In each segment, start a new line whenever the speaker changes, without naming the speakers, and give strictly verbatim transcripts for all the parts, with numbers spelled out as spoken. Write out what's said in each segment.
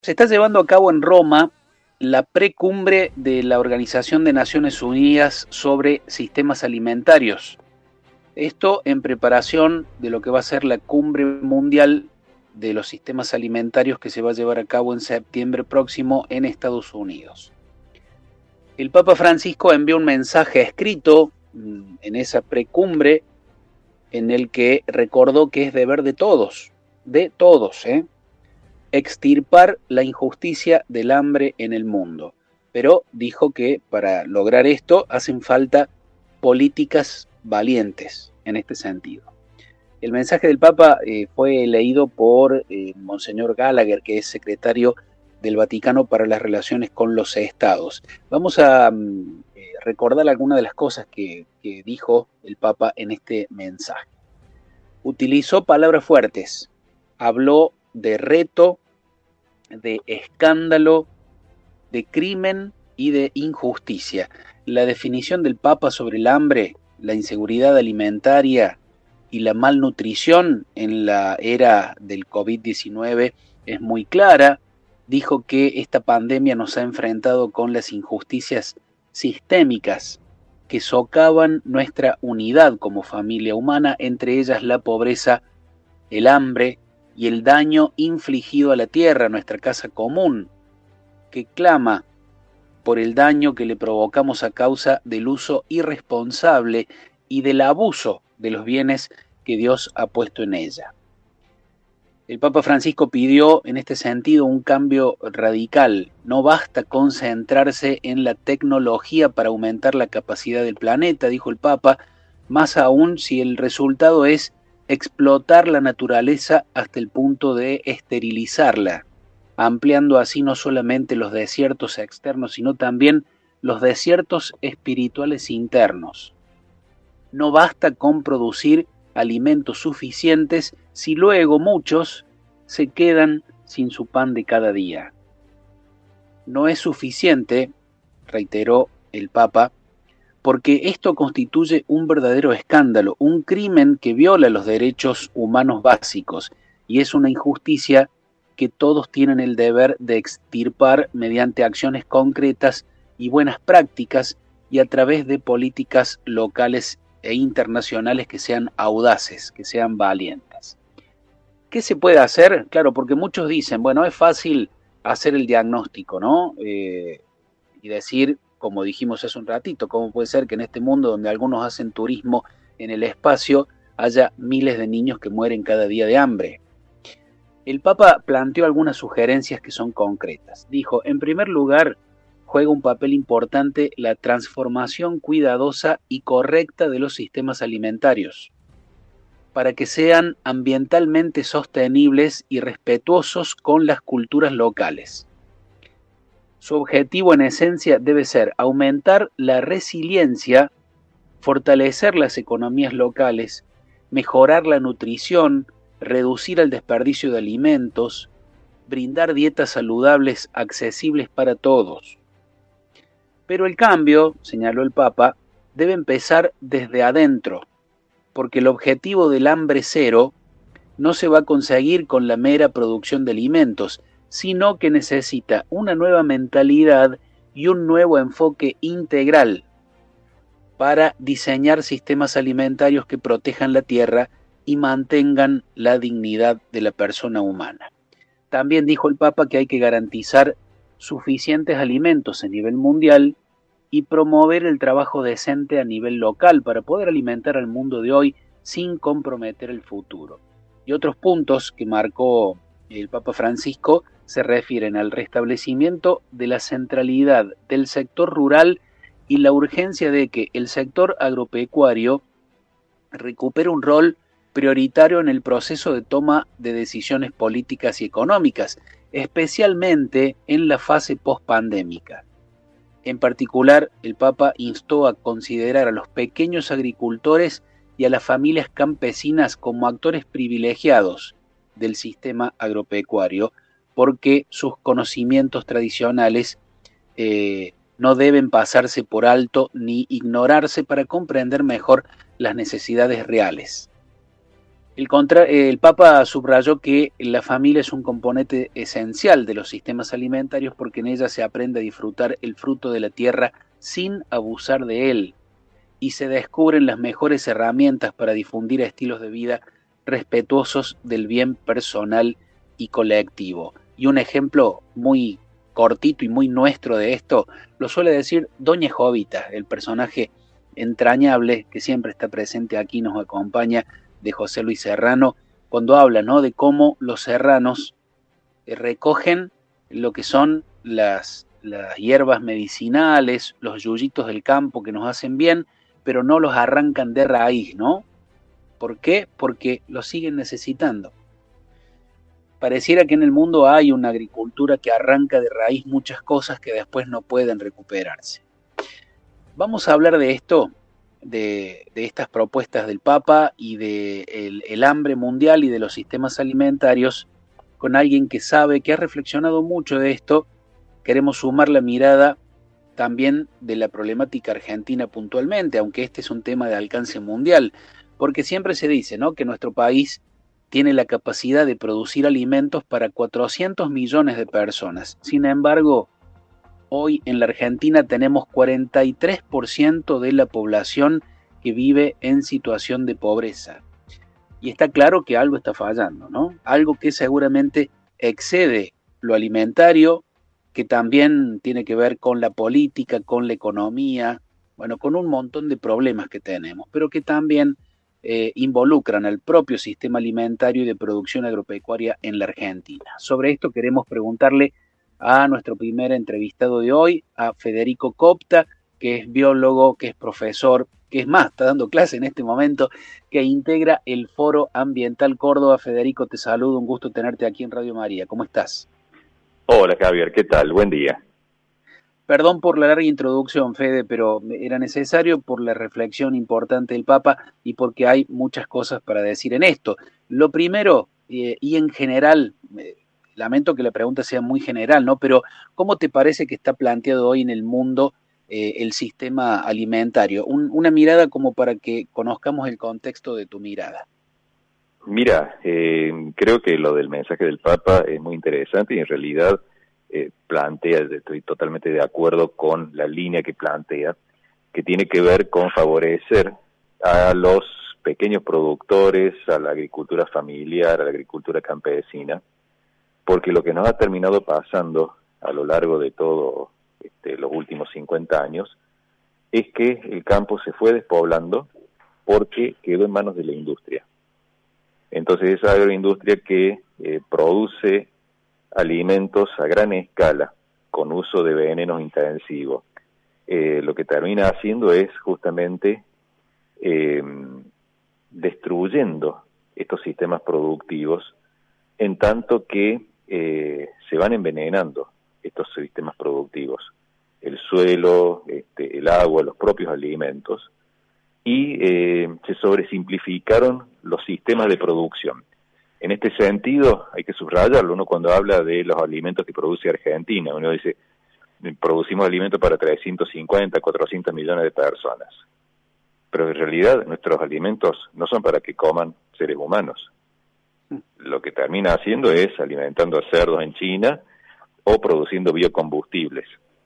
Se está llevando a cabo en Roma la precumbre de la Organización de Naciones Unidas sobre sistemas alimentarios. Esto en preparación de lo que va a ser la cumbre mundial de los sistemas alimentarios que se va a llevar a cabo en septiembre próximo en Estados Unidos. El Papa Francisco envió un mensaje escrito en esa precumbre en el que recordó que es deber de todos, de todos, ¿eh? extirpar la injusticia del hambre en el mundo. Pero dijo que para lograr esto hacen falta políticas valientes en este sentido. El mensaje del Papa eh, fue leído por eh, Monseñor Gallagher, que es secretario del Vaticano para las relaciones con los estados. Vamos a um, eh, recordar algunas de las cosas que, que dijo el Papa en este mensaje. Utilizó palabras fuertes, habló de reto, de escándalo, de crimen y de injusticia. La definición del Papa sobre el hambre, la inseguridad alimentaria y la malnutrición en la era del COVID diecinueve es muy clara. Dijo que esta pandemia nos ha enfrentado con las injusticias sistémicas que socavan nuestra unidad como familia humana, entre ellas la pobreza, el hambre y el daño infligido a la tierra, nuestra casa común, que clama por el daño que le provocamos a causa del uso irresponsable y del abuso de los bienes que Dios ha puesto en ella. El Papa Francisco pidió en este sentido un cambio radical. No basta concentrarse en la tecnología para aumentar la capacidad del planeta, dijo el Papa, más aún si el resultado es explotar la naturaleza hasta el punto de esterilizarla, ampliando así no solamente los desiertos externos, sino también los desiertos espirituales internos. No basta con producir alimentos suficientes si luego muchos se quedan sin su pan de cada día. No es suficiente, reiteró el Papa, porque esto constituye un verdadero escándalo, un crimen que viola los derechos humanos básicos y es una injusticia que todos tienen el deber de extirpar mediante acciones concretas y buenas prácticas y a través de políticas locales e internacionales que sean audaces, que sean valientes. ¿Qué se puede hacer? Claro, porque muchos dicen, bueno, es fácil hacer el diagnóstico, ¿no? Eh, y decir, como dijimos hace un ratito, cómo puede ser que en este mundo donde algunos hacen turismo en el espacio haya miles de niños que mueren cada día de hambre. El Papa planteó algunas sugerencias que son concretas. Dijo, en primer lugar, juega un papel importante la transformación cuidadosa y correcta de los sistemas alimentarios, para que sean ambientalmente sostenibles y respetuosos con las culturas locales. Su objetivo en esencia debe ser aumentar la resiliencia, fortalecer las economías locales, mejorar la nutrición, reducir el desperdicio de alimentos, brindar dietas saludables accesibles para todos. Pero el cambio, señaló el Papa, debe empezar desde adentro, porque el objetivo del hambre cero no se va a conseguir con la mera producción de alimentos, sino que necesita una nueva mentalidad y un nuevo enfoque integral para diseñar sistemas alimentarios que protejan la tierra y mantengan la dignidad de la persona humana. También dijo el Papa que hay que garantizar suficientes alimentos a nivel mundial y promover el trabajo decente a nivel local para poder alimentar al mundo de hoy sin comprometer el futuro. Y otros puntos que marcó el Papa Francisco se refieren al restablecimiento de la centralidad del sector rural y la urgencia de que el sector agropecuario recupere un rol prioritario en el proceso de toma de decisiones políticas y económicas, especialmente en la fase post-pandémica. En particular, el Papa instó a considerar a los pequeños agricultores y a las familias campesinas como actores privilegiados del sistema agropecuario, porque sus conocimientos tradicionales eh, no deben pasarse por alto ni ignorarse para comprender mejor las necesidades reales. El, contra, el Papa subrayó que la familia es un componente esencial de los sistemas alimentarios porque en ella se aprende a disfrutar el fruto de la tierra sin abusar de él y se descubren las mejores herramientas para difundir estilos de vida respetuosos del bien personal y colectivo. Y un ejemplo muy cortito y muy nuestro de esto lo suele decir Doña Jovita, el personaje entrañable que siempre está presente aquí, nos acompaña, de José Luis Serrano, cuando habla, ¿no?, de cómo los serranos eh, recogen lo que son las, las hierbas medicinales, los yuyitos del campo que nos hacen bien, pero no los arrancan de raíz, ¿no? ¿Por qué? Porque los siguen necesitando. Pareciera que en el mundo hay una agricultura que arranca de raíz muchas cosas que después no pueden recuperarse. Vamos a hablar de esto, de, de estas propuestas del Papa y de el, el hambre mundial y de los sistemas alimentarios, con alguien que sabe, que ha reflexionado mucho de esto. Queremos sumar la mirada también de la problemática argentina puntualmente, aunque este es un tema de alcance mundial, porque siempre se dice, ¿no?, que nuestro país tiene la capacidad de producir alimentos para cuatrocientos millones de personas. Sin embargo, hoy en la Argentina tenemos cuarenta y tres por ciento de la población que vive en situación de pobreza. Y está claro que algo está fallando, ¿no? Algo que seguramente excede lo alimentario, que también tiene que ver con la política, con la economía, bueno, con un montón de problemas que tenemos, pero que también eh, involucran al propio sistema alimentario y de producción agropecuaria en la Argentina. Sobre esto queremos preguntarle a nuestro primer entrevistado de hoy, a Federico Copta, que es biólogo, que es profesor, que es más, está dando clase en este momento, que integra el Foro Ambiental Córdoba. Federico, te saludo, un gusto tenerte aquí en Radio María. ¿Cómo estás?
Hola Javier, ¿qué tal? Buen día.
Perdón por la larga introducción, Fede, pero era necesario por la reflexión importante del Papa y porque hay muchas cosas para decir en esto. Lo primero, eh, y en general, eh, lamento que la pregunta sea muy general, ¿no? Pero ¿cómo te parece que está planteado hoy en el mundo eh, el sistema alimentario? Un, una mirada como para que conozcamos el contexto de tu mirada.
Mira, eh, creo que lo del mensaje del Papa es muy interesante y en realidad eh, plantea, estoy totalmente de acuerdo con la línea que plantea, que tiene que ver con favorecer a los pequeños productores, a la agricultura familiar, a la agricultura campesina, porque lo que nos ha terminado pasando a lo largo de todos este, los últimos cincuenta años es que el campo se fue despoblando porque quedó en manos de la industria. Entonces esa agroindustria que eh, produce alimentos a gran escala, con uso de venenos intensivos, eh, lo que termina haciendo es justamente eh, destruyendo estos sistemas productivos, en tanto que eh, se van envenenando estos sistemas productivos, el suelo, este, el agua, los propios alimentos, y eh, se sobresimplificaron los sistemas de producción. En este sentido, hay que subrayarlo, uno cuando habla de los alimentos que produce Argentina, uno dice, producimos alimentos para trescientos cincuenta, cuatrocientos millones de personas, pero en realidad nuestros alimentos no son para que coman seres humanos. Lo que termina haciendo es alimentando a cerdos en China o produciendo biocombustibles.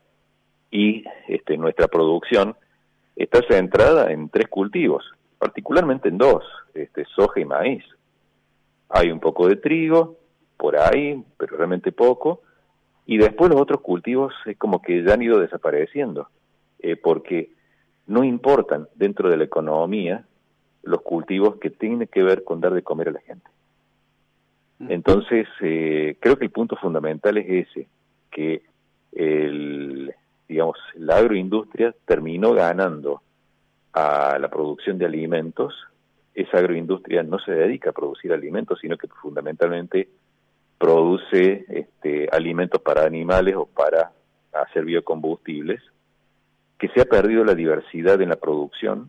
Y este, nuestra producción está centrada en tres cultivos, particularmente en dos, este, soja y maíz. Hay un poco de trigo, por ahí, pero realmente poco, y después los otros cultivos es como que ya han ido desapareciendo, eh, porque no importan dentro de la economía los cultivos que tienen que ver con dar de comer a la gente. Entonces, eh, creo que el punto fundamental es ese, que el... digamos, la agroindustria terminó ganando a la producción de alimentos. Esa agroindustria no se dedica a producir alimentos, sino que fundamentalmente produce este, alimentos para animales o para hacer biocombustibles, que se ha perdido la diversidad en la producción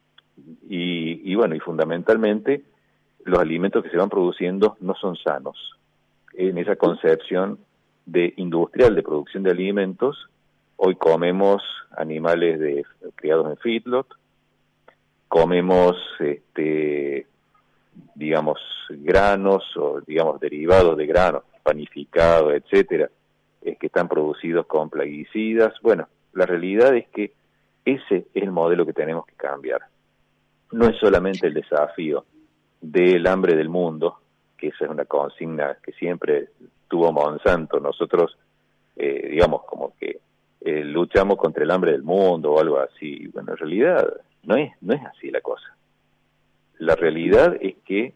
y, y bueno, y fundamentalmente los alimentos que se van produciendo no son sanos. En esa concepción de industrial de producción de alimentos, hoy comemos animales de, criados en feedlot, comemos este, digamos, granos o, digamos, derivados de granos, panificados, etcétera, es que están producidos con plaguicidas. Bueno, la realidad es que ese es el modelo que tenemos que cambiar. No es solamente el desafío del hambre del mundo, que esa es una consigna que siempre tuvo Monsanto. Nosotros, eh, digamos, como que eh, luchamos contra el hambre del mundo o algo así. Bueno, en realidad no es, no es así la cosa. La realidad es que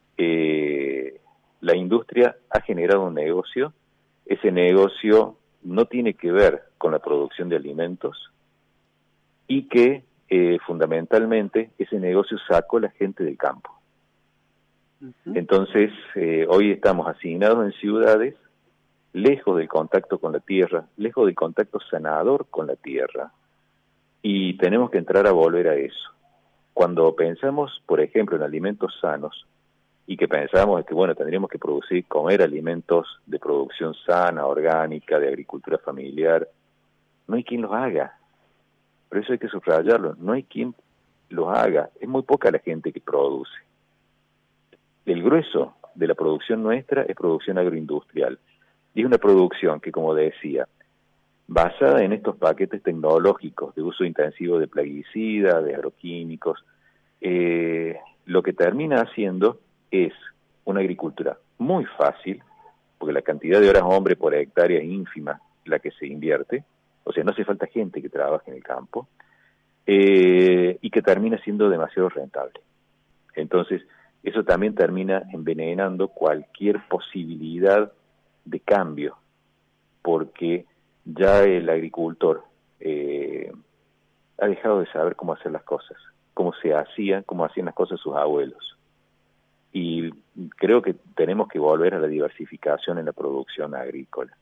eh, la industria ha generado un negocio. Ese negocio no tiene que ver con la producción de alimentos y que eh, fundamentalmente ese negocio sacó a la gente del campo. Uh-huh. Entonces, eh, hoy estamos hacinados en ciudades, lejos del contacto con la tierra, lejos del contacto sanador con la tierra, y tenemos que entrar a volver a eso. Cuando pensamos, por ejemplo, en alimentos sanos, y que pensamos que, bueno, tendríamos que producir, comer alimentos de producción sana, orgánica, de agricultura familiar, no hay quien los haga. Por eso hay que subrayarlo, no hay quien los haga. Es muy poca la gente que produce. El grueso de la producción nuestra es producción agroindustrial. Y es una producción que, como decía, basada en estos paquetes tecnológicos de uso intensivo de plaguicidas, de agroquímicos, eh, lo que termina haciendo es una agricultura muy fácil, porque la cantidad de horas hombre por hectárea es ínfima la que se invierte, o sea, no hace falta gente que trabaje en el campo, eh, y que termina siendo demasiado rentable. Entonces, eso también termina envenenando cualquier posibilidad de cambio, porque ya el agricultor eh, ha dejado de saber cómo hacer las cosas, cómo se hacían, cómo hacían las cosas sus abuelos. Y creo que tenemos que volver a la diversificación en la producción agrícola.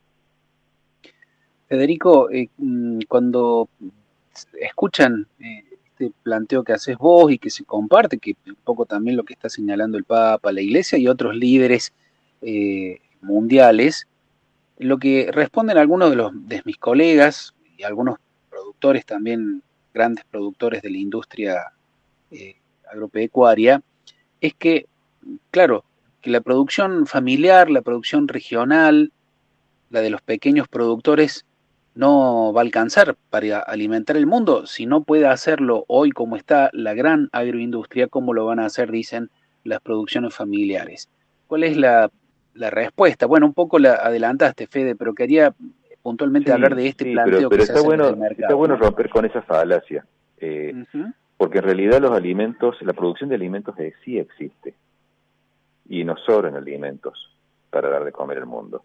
Federico, eh, cuando escuchan eh, este planteo que haces vos y que se comparte, que un poco también lo que está señalando el Papa, la Iglesia y otros líderes eh, mundiales, lo que responden algunos de, los, de mis colegas y algunos productores también, grandes productores de la industria eh, agropecuaria, es que, claro, que la producción familiar, la producción regional, la de los pequeños productores, no va a alcanzar para alimentar el mundo. Si no puede hacerlo hoy como está la gran agroindustria, ¿cómo lo van a hacer, dicen, las producciones familiares? ¿Cuál es la, la respuesta? Bueno, un poco la adelantaste, Fede, pero quería puntualmente
sí,
hablar de este
sí,
planteo
pero, pero
que se
está
hace
bueno,
desde el mercado.
Está bueno romper con esa falacia, eh, uh-huh. porque en realidad los alimentos, la producción de alimentos sí existe, y nos sobran alimentos para dar de comer al mundo.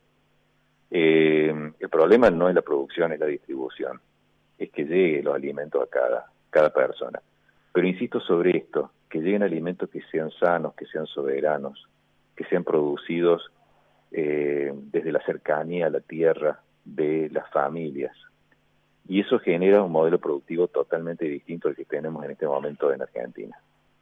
Eh, el problema no es la producción, es la distribución, es que lleguen los alimentos a cada, cada persona. Pero insisto sobre esto, que lleguen alimentos que sean sanos, que sean soberanos, que sean producidos eh, desde la cercanía a la tierra de las familias. Y eso genera un modelo productivo totalmente distinto al que tenemos en este momento en Argentina.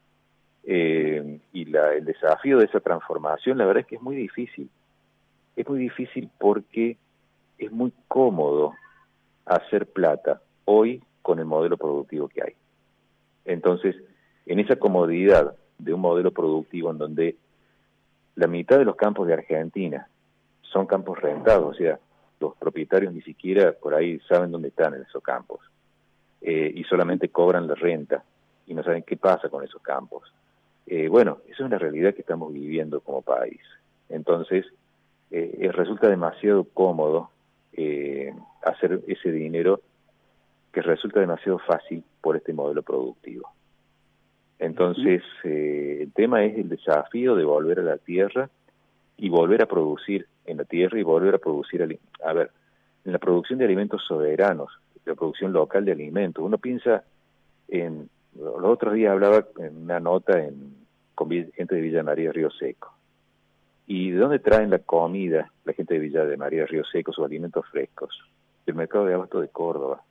Eh, y la, el desafío de esa transformación, la verdad es que es muy difícil. Es muy difícil porque es muy cómodo hacer plata hoy con el modelo productivo que hay. Entonces, en esa comodidad de un modelo productivo en donde la mitad de los campos de Argentina son campos rentados, o sea, los propietarios ni siquiera por ahí saben dónde están en esos campos, eh, y solamente cobran la renta y no saben qué pasa con esos campos. Eh, bueno, eso es la realidad que estamos viviendo como país. Entonces, Eh, resulta demasiado cómodo eh, hacer ese dinero que resulta demasiado fácil por este modelo productivo. Entonces, eh, el tema es el desafío de volver a la tierra y volver a producir en la tierra y volver a producir, a ver, en la producción de alimentos soberanos, la producción local de alimentos. Uno piensa en, los otros días hablaba en una nota en, con gente de Villa María Río Seco. ¿Y de dónde traen la comida la gente de Villa de María Río Seco, sus alimentos frescos? Del mercado de abasto de Córdoba.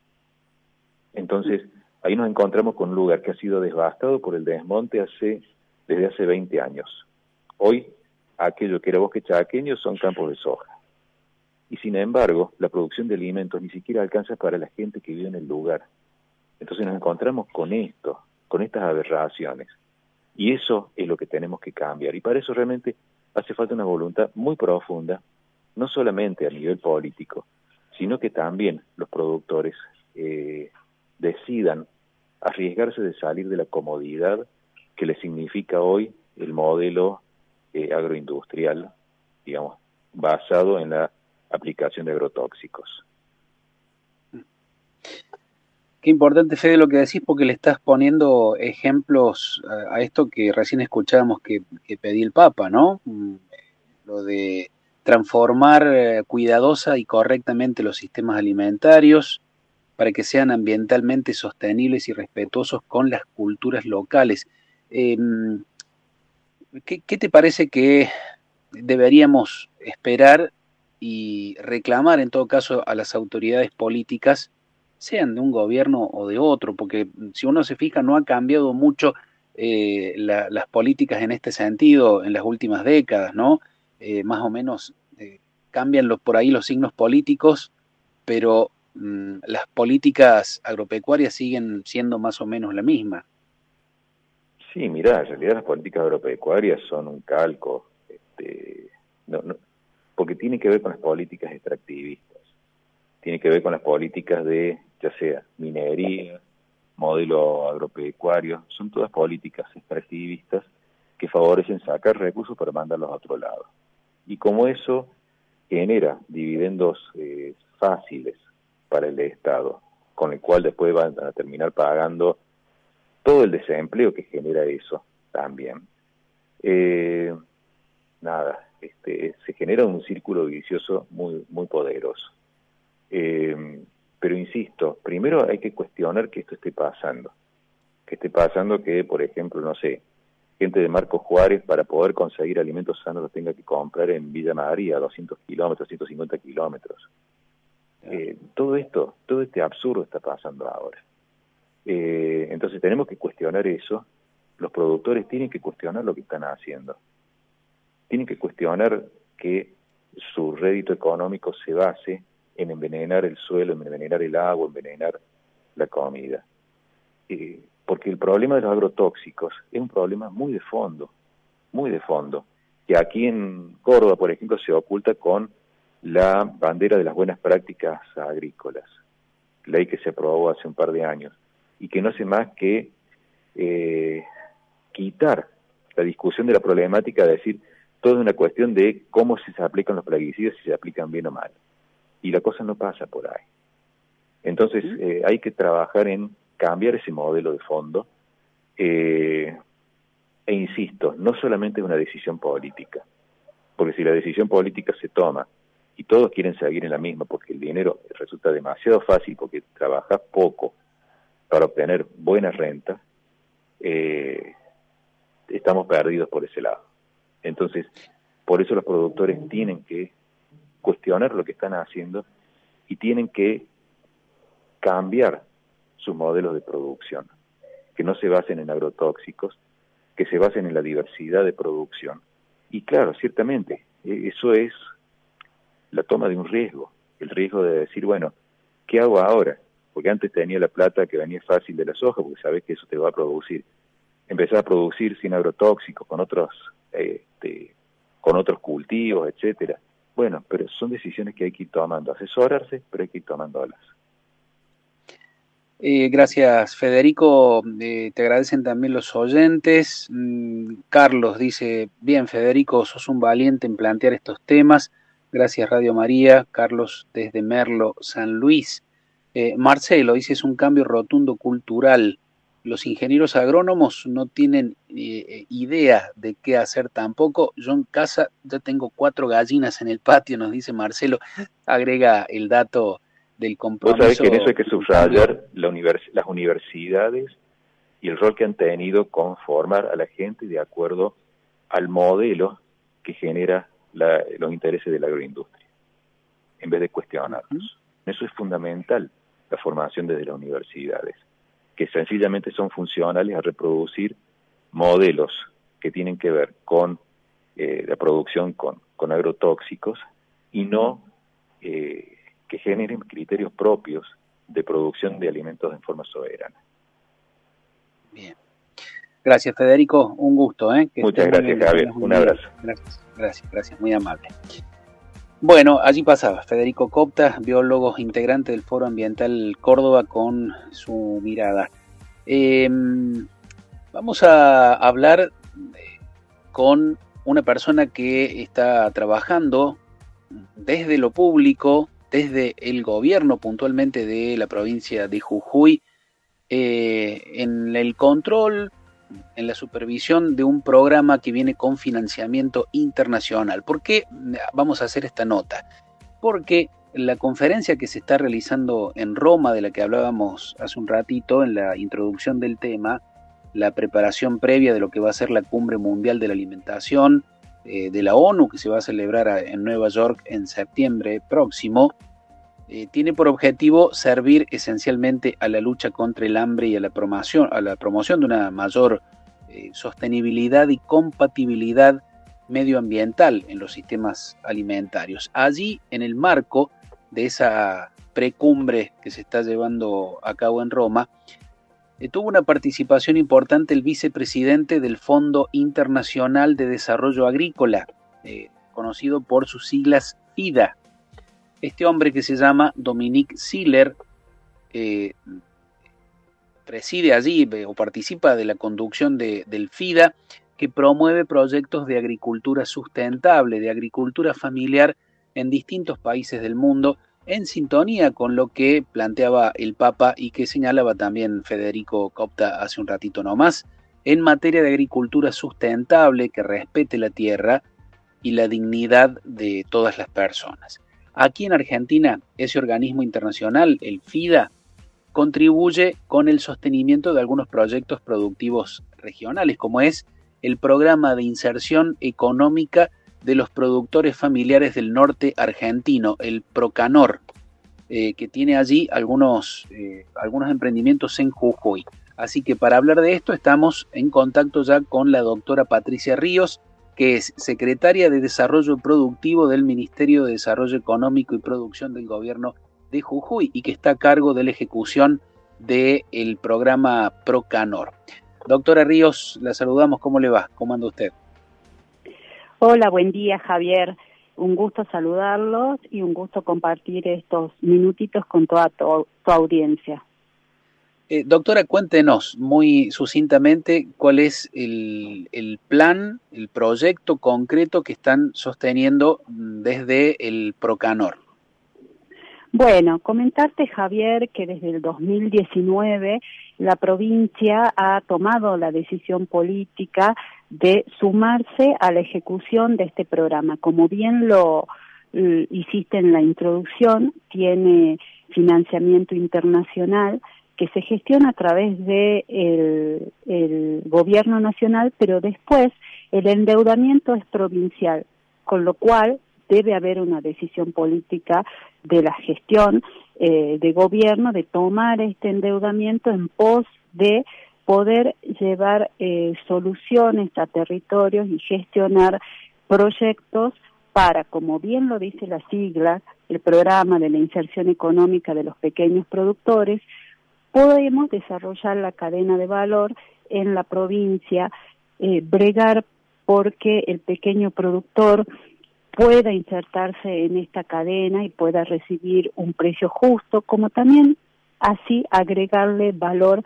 Entonces, ahí nos encontramos con un lugar que ha sido devastado por el desmonte hace, desde hace veinte años. Hoy, aquello que era bosque chaqueño son campos de soja. Y sin embargo, la producción de alimentos ni siquiera alcanza para la gente que vive en el lugar. Entonces nos encontramos con esto, con estas aberraciones. Y eso es lo que tenemos que cambiar. Y para eso realmente hace falta una voluntad muy profunda, no solamente a nivel político, sino que también los productores eh, decidan arriesgarse de salir de la comodidad que les significa hoy el modelo eh, agroindustrial, digamos, basado en la aplicación de agrotóxicos.
Qué importante, Fede, lo que decís, porque le estás poniendo ejemplos a, a esto que recién escuchábamos que, que pedí el Papa, ¿no? Mm, Lo de transformar eh, cuidadosa y correctamente los sistemas alimentarios para que sean ambientalmente sostenibles y respetuosos con las culturas locales. Eh, ¿qué, ¿Qué te parece que deberíamos esperar y reclamar en todo caso a las autoridades políticas, sean de un gobierno o de otro? Porque si uno se fija no ha cambiado mucho eh, la, las políticas en este sentido en las últimas décadas, ¿no? Eh, más o menos eh, cambian los, por ahí los signos políticos, pero mmm, las políticas agropecuarias siguen siendo más o menos la misma.
Sí, mirá, en realidad las políticas agropecuarias son un calco, este, no, no, porque tiene que ver con las políticas extractivistas, tiene que ver con las políticas de, ya sea minería, modelo agropecuario, son todas políticas extractivistas que favorecen sacar recursos para mandarlos a otro lado. Y como eso genera dividendos eh, fáciles para el Estado, con el cual después van a terminar pagando todo el desempleo que genera eso también. Eh, nada, este, se genera un círculo vicioso muy, muy poderoso. Eh, pero insisto, primero hay que cuestionar que esto esté pasando. Que esté pasando que, por ejemplo, no sé, gente de Marcos Juárez para poder conseguir alimentos sanos los tenga que comprar en Villa María, doscientos kilómetros, ciento cincuenta kilómetros. Eh, todo esto, todo este absurdo está pasando ahora. Eh, entonces tenemos que cuestionar eso, los productores tienen que cuestionar lo que están haciendo, tienen que cuestionar que su rédito económico se base en envenenar el suelo, en envenenar el agua, envenenar la comida. Eh, porque el problema de los agrotóxicos es un problema muy de fondo, muy de fondo, que aquí en Córdoba, por ejemplo, se oculta con la bandera de las buenas prácticas agrícolas, ley que se aprobó hace un par de años, y que no hace más que eh, quitar la discusión de la problemática de decir todo es una cuestión de cómo se aplican los plaguicidas, si se aplican bien o mal. Y la cosa no pasa por ahí. Entonces eh, hay que trabajar en cambiar ese modelo de fondo, eh, e insisto, no solamente es una decisión política, porque si la decisión política se toma y todos quieren seguir en la misma porque el dinero resulta demasiado fácil, porque trabajas poco para obtener buena renta, eh, estamos perdidos por ese lado. Entonces, por eso los productores tienen que cuestionar lo que están haciendo y tienen que cambiar sus modelos de producción, que no se basen en agrotóxicos, que se basen en la diversidad de producción. Y claro, ciertamente, eso es la toma de un riesgo, el riesgo de decir, bueno, ¿qué hago ahora? Porque antes tenía la plata que venía fácil de la soja, porque sabes que eso te va a producir. Empezar a producir sin agrotóxicos, con otros, este, con otros cultivos, etcétera. Bueno, pero son decisiones que hay que ir tomando, asesorarse, pero hay que ir tomándolas.
Eh, gracias, Federico. Eh, te agradecen también los oyentes. Mm, Carlos dice, bien, Federico, sos un valiente en plantear estos temas. Gracias, Radio María. Carlos desde Merlo, San Luis. Eh, Marcelo dice, es un cambio rotundo cultural. Los ingenieros agrónomos no tienen eh, idea de qué hacer tampoco. Yo en casa ya tengo cuatro gallinas en el patio, nos dice Marcelo. Agrega el dato del
Vos sabés
compromiso.
que en eso hay que subrayar la univers las universidades y el rol que han tenido con formar a la gente de acuerdo al modelo que genera la, los intereses de la agroindustria, en vez de cuestionarlos. Uh-huh. Eso es fundamental, la formación desde las universidades, que sencillamente son funcionales a reproducir modelos que tienen que ver con eh, la producción con, con agrotóxicos y no eh, que generen criterios propios de producción de alimentos en forma soberana.
Bien. Gracias, Federico. Un gusto. ¿eh? Que
Muchas gracias, Javier. Un, un abrazo.
Gracias, gracias, gracias. Muy amable. Bueno, allí pasaba Federico Copta, biólogo integrante del Foro Ambiental Córdoba, con su mirada. Eh, vamos a hablar con una persona que está trabajando desde lo público, desde el gobierno puntualmente de la provincia de Jujuy, eh, en el control, en la supervisión de un programa que viene con financiamiento internacional. ¿Por qué vamos a hacer esta nota? Porque la conferencia que se está realizando en Roma, de la que hablábamos hace un ratito en la introducción del tema, la preparación previa de lo que va a ser la Cumbre Mundial de la Alimentación eh, de la ONU, que se va a celebrar a, en Nueva York en septiembre próximo, eh, tiene por objetivo servir esencialmente a la lucha contra el hambre y a la promoción, a la promoción de una mayor eh, sostenibilidad y compatibilidad medioambiental en los sistemas alimentarios. Allí, en el marco de esa precumbre que se está llevando a cabo en Roma, eh, tuvo una participación importante el vicepresidente del Fondo Internacional de Desarrollo Agrícola, eh, conocido por sus siglas FIDA. Este hombre, que se llama Dominique Siller, eh, preside allí eh, o participa de la conducción de, del FIDA, que promueve proyectos de agricultura sustentable, de agricultura familiar en distintos países del mundo, en sintonía con lo que planteaba el Papa y que señalaba también Federico Copta hace un ratito nomás, en materia de agricultura sustentable que respete la tierra y la dignidad de todas las personas. Aquí en Argentina, ese organismo internacional, el FIDA, contribuye con el sostenimiento de algunos proyectos productivos regionales, como es el Programa de Inserción Económica de los Productores Familiares del Norte Argentino, el Procanor, eh, que tiene allí algunos, eh, algunos emprendimientos en Jujuy. Así que para hablar de esto estamos en contacto ya con la doctora Patricia Ríos, que es secretaria de Desarrollo Productivo del Ministerio de Desarrollo Económico y Producción del Gobierno de Jujuy y que está a cargo de la ejecución del programa Procanor. Doctora Ríos, la saludamos. ¿Cómo le va? ¿Cómo anda usted?
Hola, buen día, Javier. Un gusto saludarlos y un gusto compartir estos minutitos con toda tu, tu audiencia.
Eh, doctora, cuéntenos muy sucintamente cuál es el, el plan, el proyecto concreto que están sosteniendo desde el Procanor.
Bueno, comentarte, Javier, que desde el dos mil diecinueve la provincia ha tomado la decisión política de sumarse a la ejecución de este programa. Como bien lo eh, hiciste en la introducción, tiene financiamiento internacional que se gestiona a través de el, el gobierno nacional, pero después el endeudamiento es provincial, con lo cual debe haber una decisión política de la gestión eh, de gobierno de tomar este endeudamiento en pos de poder llevar eh, soluciones a territorios y gestionar proyectos para, como bien lo dice la sigla, el programa de la inserción económica de los pequeños productores, podemos desarrollar la cadena de valor en la provincia, eh, bregar porque el pequeño productor pueda insertarse en esta cadena y pueda recibir un precio justo, como también así agregarle valor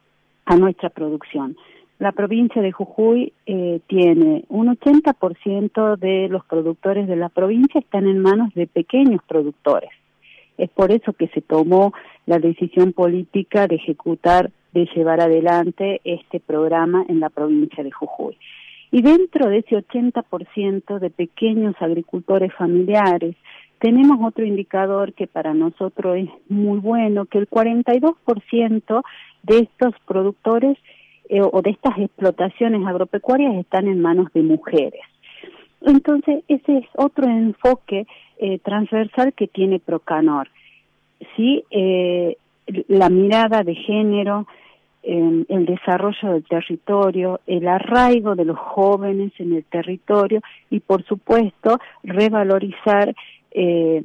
a nuestra producción. La provincia de Jujuy eh, tiene un ochenta por ciento de los productores de la provincia están en manos de pequeños productores. Es por eso que se tomó la decisión política de ejecutar, de llevar adelante este programa en la provincia de Jujuy. Y dentro de ese ochenta por ciento de pequeños agricultores familiares, tenemos otro indicador que para nosotros es muy bueno, que el cuarenta y dos por ciento de estos productores eh, o de estas explotaciones agropecuarias están en manos de mujeres. Entonces, ese es otro enfoque eh, transversal que tiene Procanor. Sí, eh, la mirada de género, eh, el desarrollo del territorio, el arraigo de los jóvenes en el territorio y, por supuesto, revalorizar eh,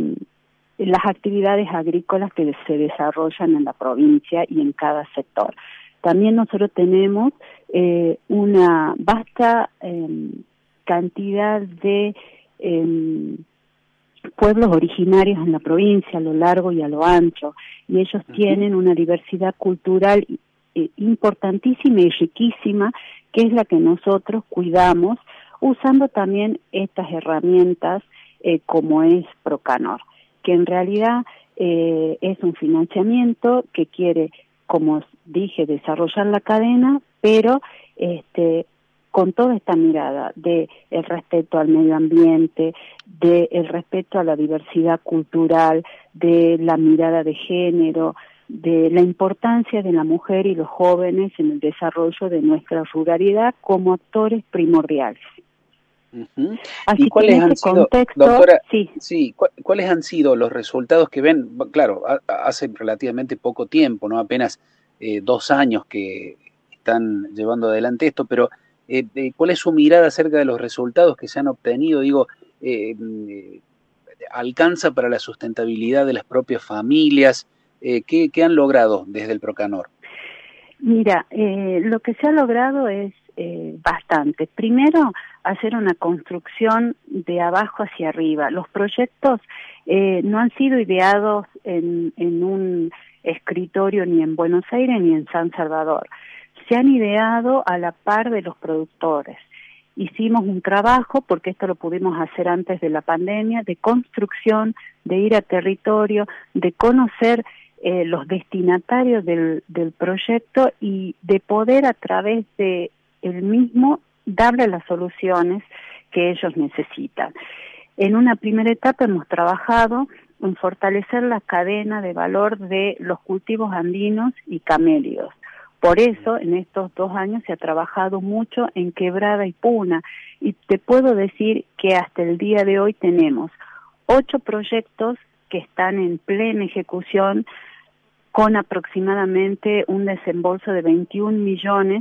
las actividades agrícolas que se desarrollan en la provincia y en cada sector. También nosotros tenemos eh, una vasta eh, cantidad de eh, pueblos originarios en la provincia, a lo largo y a lo ancho, y ellos uh-huh. tienen una diversidad cultural eh, importantísima y riquísima, que es la que nosotros cuidamos, usando también estas herramientas eh, como es Procanor, que en realidad eh, es un financiamiento que quiere, como dije, desarrollar la cadena, pero este con toda esta mirada de el respeto al medio ambiente, de el respeto a la diversidad cultural, de la mirada de género, de la importancia de la mujer y los jóvenes en el desarrollo de nuestra ruralidad como actores primordiales.
Uh-huh. ¿Y cuáles han sido, contexto, doctora, sí, sí ¿cu cuáles han sido los resultados que ven? Claro, a, hace relativamente poco tiempo, no apenas eh, dos años que están llevando adelante esto, pero Eh, eh, ¿cuál es su mirada acerca de los resultados que se han obtenido? Digo, eh, eh, ¿alcanza para la sustentabilidad de las propias familias? Eh, ¿qué, ¿Qué han logrado desde el Procanor?
Mira, eh, lo que se ha logrado es eh, bastante. Primero, hacer una construcción de abajo hacia arriba. Los proyectos eh, no han sido ideados en, en un escritorio ni en Buenos Aires ni en San Salvador. Se han ideado a la par de los productores. Hicimos un trabajo, porque esto lo pudimos hacer antes de la pandemia, de construcción, de ir a territorio, de conocer eh, los destinatarios del, del proyecto y de poder a través de el mismo darle las soluciones que ellos necesitan. En una primera etapa hemos trabajado en fortalecer la cadena de valor de los cultivos andinos y camélidos. Por eso, en estos dos años se ha trabajado mucho en Quebrada y Puna, y te puedo decir que hasta el día de hoy tenemos ocho proyectos que están en plena ejecución con aproximadamente un desembolso de veintiún millones,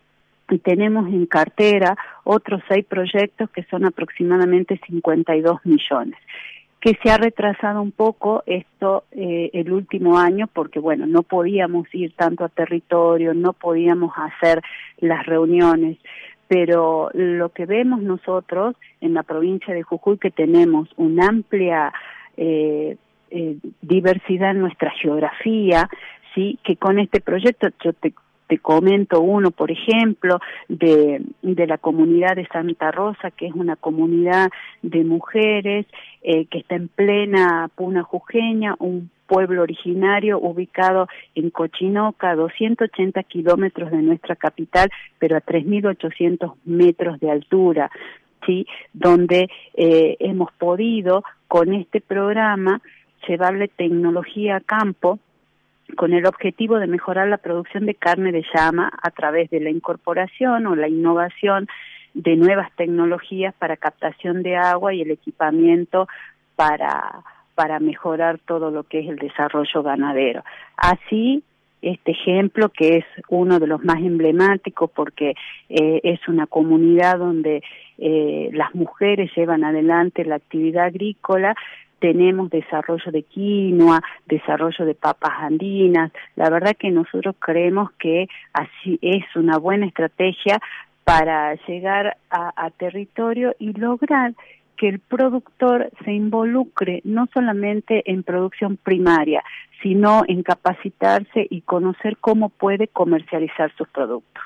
y tenemos en cartera otros seis proyectos que son aproximadamente cincuenta y dos millones. Que se ha retrasado un poco esto eh, el último año porque, bueno, no podíamos ir tanto a territorio, no podíamos hacer las reuniones, pero lo que vemos nosotros en la provincia de Jujuy, que tenemos una amplia eh, eh, diversidad en nuestra geografía, sí, que con este proyecto yo te Te comento uno, por ejemplo, de, de la comunidad de Santa Rosa, que es una comunidad de mujeres eh, que está en plena Puna Jujeña, un pueblo originario ubicado en Cochinoca, a doscientos ochenta kilómetros de nuestra capital, pero a tres mil ochocientos metros de altura, ¿sí? Donde eh, hemos podido, con este programa, llevarle tecnología a campo, con el objetivo de mejorar la producción de carne de llama a través de la incorporación o la innovación de nuevas tecnologías para captación de agua y el equipamiento para, para mejorar todo lo que es el desarrollo ganadero. Así, este ejemplo, que es uno de los más emblemáticos porque eh, es una comunidad donde eh, las mujeres llevan adelante la actividad agrícola. Tenemos desarrollo de quinoa, desarrollo de papas andinas. La verdad que nosotros creemos que así es una buena estrategia para llegar a, a territorio y lograr que el productor se involucre no solamente en producción primaria, sino en capacitarse y conocer cómo puede comercializar sus productos.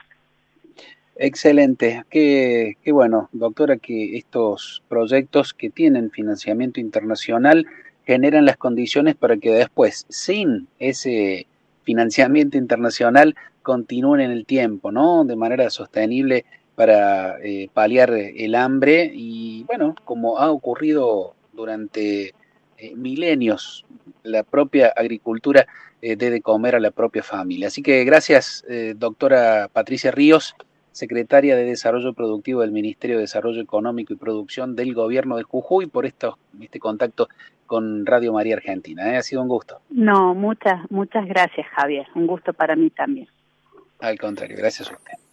Excelente, qué, qué bueno, doctora, que estos proyectos que tienen financiamiento internacional generan las condiciones para que después, sin ese financiamiento internacional, continúen en el tiempo, ¿no? De manera sostenible para eh, paliar el hambre y, bueno, como ha ocurrido durante eh, milenios, la propia agricultura eh, debe de comer a la propia familia. Así que gracias, eh, doctora Patricia Ríos, secretaria de Desarrollo Productivo del Ministerio de Desarrollo Económico y Producción del Gobierno de Jujuy, por esto, este contacto con Radio María Argentina. ¿eh? Ha sido un gusto.
No, muchas, muchas gracias, Javier. Un gusto para mí también.
Al contrario, gracias a usted.